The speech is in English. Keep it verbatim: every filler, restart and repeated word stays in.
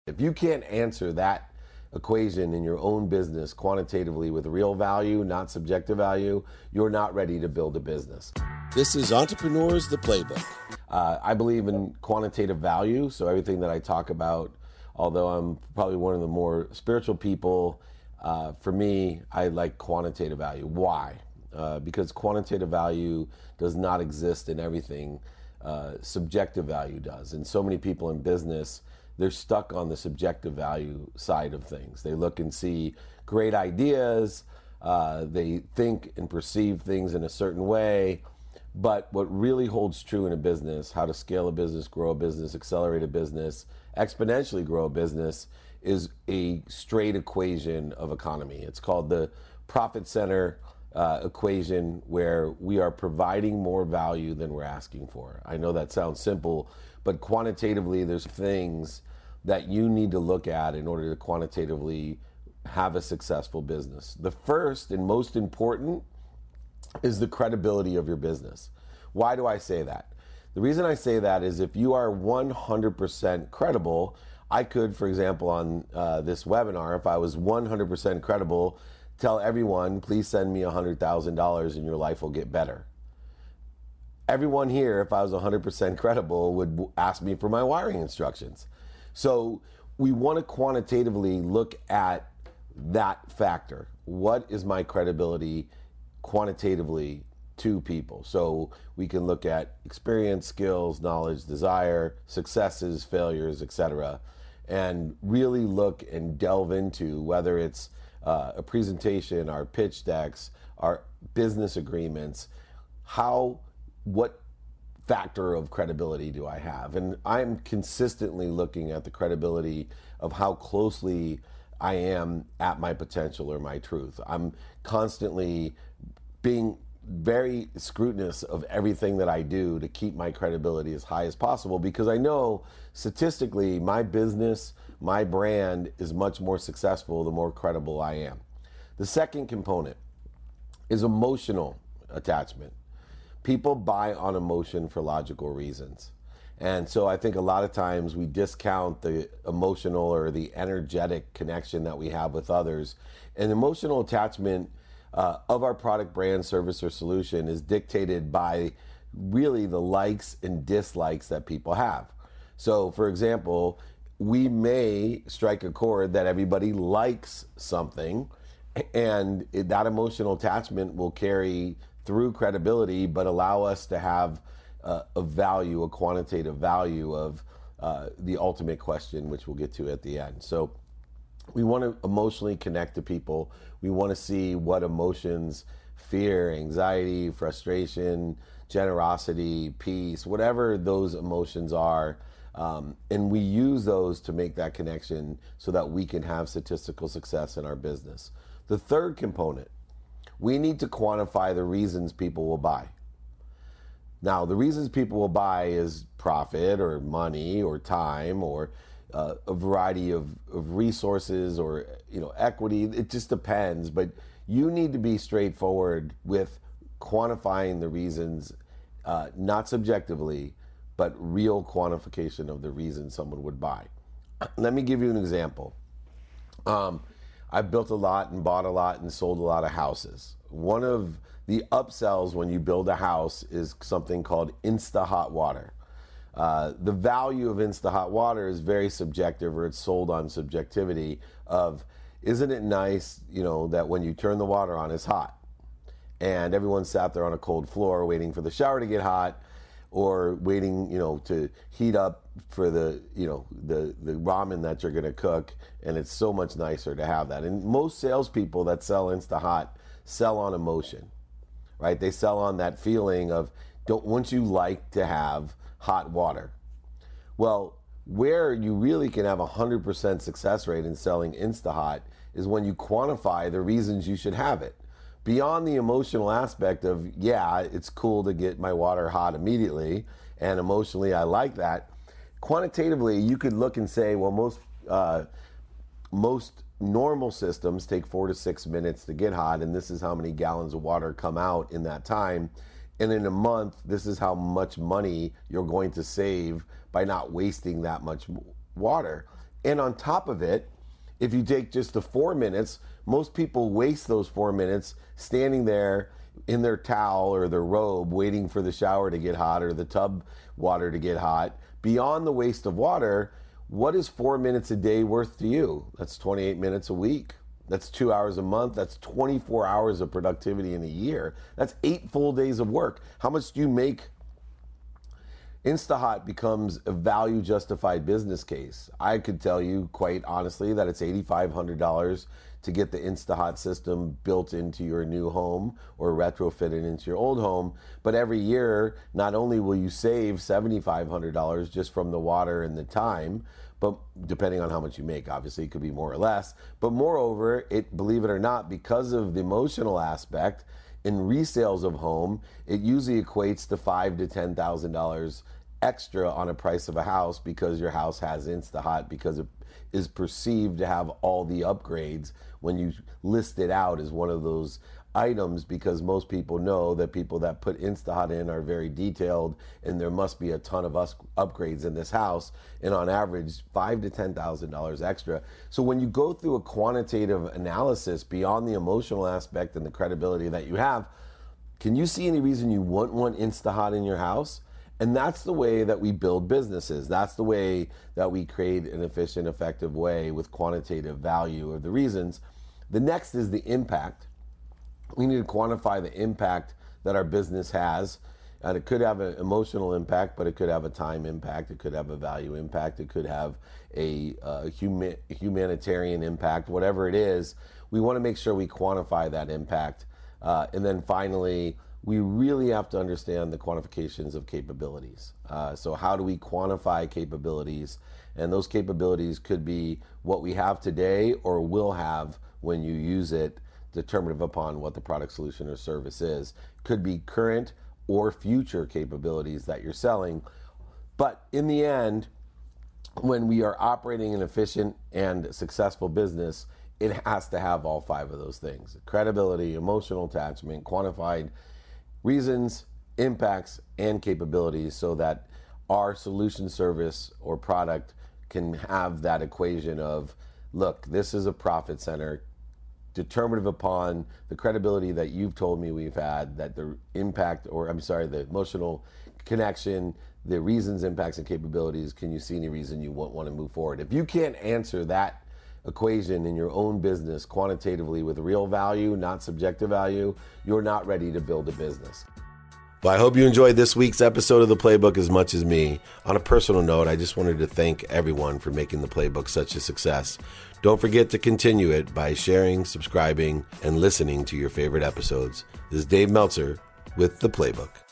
If you can't answer that equation in your own business quantitatively with real value, not subjective value, you're not ready to build a business. This is Entrepreneurs, the Playbook. Uh, I believe in quantitative value, so everything that I talk about, although I'm probably one of the more spiritual people, uh, for me, I like quantitative value. Why? Uh, because quantitative value does not exist in everything. Uh, subjective value does. And so many people in business, they're stuck on the subjective value side of things. They look and see great ideas, uh, they think and perceive things in a certain way, but what really holds true in a business, how to scale a business, grow a business, accelerate a business, exponentially grow a business, is a straight equation of economy. It's called the profit center uh, equation, where we are providing more value than we're asking for. I know that sounds simple, but quantitatively there's things that you need to look at in order to quantitatively have a successful business. The first and most important is the credibility of your business. Why do I say that? The reason I say that is if you are one hundred percent credible, I could, for example, on uh, this webinar, if I was one hundred percent credible, tell everyone, please send me one hundred thousand dollars and your life will get better. Everyone here, if I was one hundred percent credible, would ask me for my wiring instructions. So we want to quantitatively look at that factor. What is my credibility quantitatively to people? So we can look at experience, skills, knowledge, desire, successes, failures, et cetera, and really look and delve into whether it's uh, a presentation, our pitch decks, our business agreements, how, what factor of credibility do I have? And I'm consistently looking at the credibility of how closely I am at my potential or my truth. I'm constantly being very scrutinous of everything that I do to keep my credibility as high as possible, because I know statistically my business, my brand is much more successful the more credible I am. The second component is emotional attachment. People buy on emotion for logical reasons. And so I think a lot of times we discount the emotional or the energetic connection that we have with others. And emotional attachment uh, of our product, brand, service, or solution is dictated by really the likes and dislikes that people have. So for example, we may strike a chord that everybody likes something, and that emotional attachment will carry through credibility, but allow us to have uh, a value, a quantitative value of uh, the ultimate question, which we'll get to at the end. So we want to emotionally connect to people. We want to see what emotions, fear, anxiety, frustration, generosity, peace, whatever those emotions are, um, and we use those to make that connection so that we can have statistical success in our business. The third component, we need to quantify the reasons people will buy. Now, the reasons people will buy is profit or money or time or uh, a variety of, of resources or, you know, equity. It just depends, but you need to be straightforward with quantifying the reasons, uh, not subjectively, but real quantification of the reason someone would buy. Let me give you an example. Um, I've built a lot and bought a lot and sold a lot of houses. One of the upsells when you build a house is something called Insta Hot Water. Uh, the value of Insta Hot Water is very subjective, or it's sold on subjectivity of, isn't it nice, you know, that when you turn the water on, it's hot? And everyone sat there on a cold floor waiting for the shower to get hot, or waiting, you know, to heat up for the, you know, the, the ramen that you're going to cook. And it's so much nicer to have that. And most salespeople that sell Insta Hot sell on emotion, right? They sell on that feeling of, don't, wouldn't you like to have hot water? Well, where you really can have a one hundred percent success rate in selling Insta Hot is when you quantify the reasons you should have it. Beyond the emotional aspect of, yeah, it's cool to get my water hot immediately, and emotionally I like that. Quantitatively, you could look and say, well, most uh, most normal systems take four to six minutes to get hot, and this is how many gallons of water come out in that time. And in a month, this is how much money you're going to save by not wasting that much water. And on top of it, if you take just the four minutes, most people waste those four minutes standing there in their towel or their robe waiting for the shower to get hot or the tub water to get hot. Beyond the waste of water, what is four minutes a day worth to you? That's twenty-eight minutes a week. That's two hours a month. That's twenty-four hours of productivity in a year. That's eight full days of work. How much do you make? Instahot becomes a value justified business case. I could tell you quite honestly that it's eight thousand five hundred dollars to get the Instahot system built into your new home or retrofitted into your old home. But every year, not only will you save seven thousand five hundred dollars just from the water and the time, but depending on how much you make, obviously it could be more or less. But moreover, it, believe it or not, because of the emotional aspect, in resales of home, it usually equates to five to ten thousand dollars extra on a price of a house because your house has Instahot, because it is perceived to have all the upgrades when you list it out as one of those items, because most people know that people that put Instahot in are very detailed and there must be a ton of us upgrades in this house, and on average five to ten thousand dollars extra. So when you go through a quantitative analysis beyond the emotional aspect and the credibility that you have, can you see any reason you wouldn't want Instahot in your house? And that's the way that we build businesses. That's the way that we create an efficient, effective way with quantitative value of the reasons. The next is the impact. We need to quantify the impact that our business has. And it could have an emotional impact, but it could have a time impact. It could have a value impact. It could have a uh, huma- humanitarian impact, whatever it is. We want to make sure we quantify that impact. Uh, and then finally, we really have to understand the quantifications of capabilities. Uh, so how do we quantify capabilities? And those capabilities could be what we have today or will have when you use it, determinative upon what the product, solution, or service is. Could be current or future capabilities that you're selling. But in the end, when we are operating an efficient and successful business, it has to have all five of those things: credibility, emotional attachment, quantified reasons, impacts, and capabilities, so that our solution, service, or product can have that equation of, look, this is a profit center, determinative upon the credibility that you've told me we've had, that the impact, or I'm sorry, the emotional connection, the reasons, impacts, and capabilities, can you see any reason you won't want to move forward? If you can't answer that equation in your own business quantitatively with real value, not subjective value, you're not ready to build a business. Well, I hope you enjoyed this week's episode of The Playbook as much as me. On a personal note, I just wanted to thank everyone for making The Playbook such a success. Don't forget to continue it by sharing, subscribing, and listening to your favorite episodes. This is Dave Meltzer with The Playbook.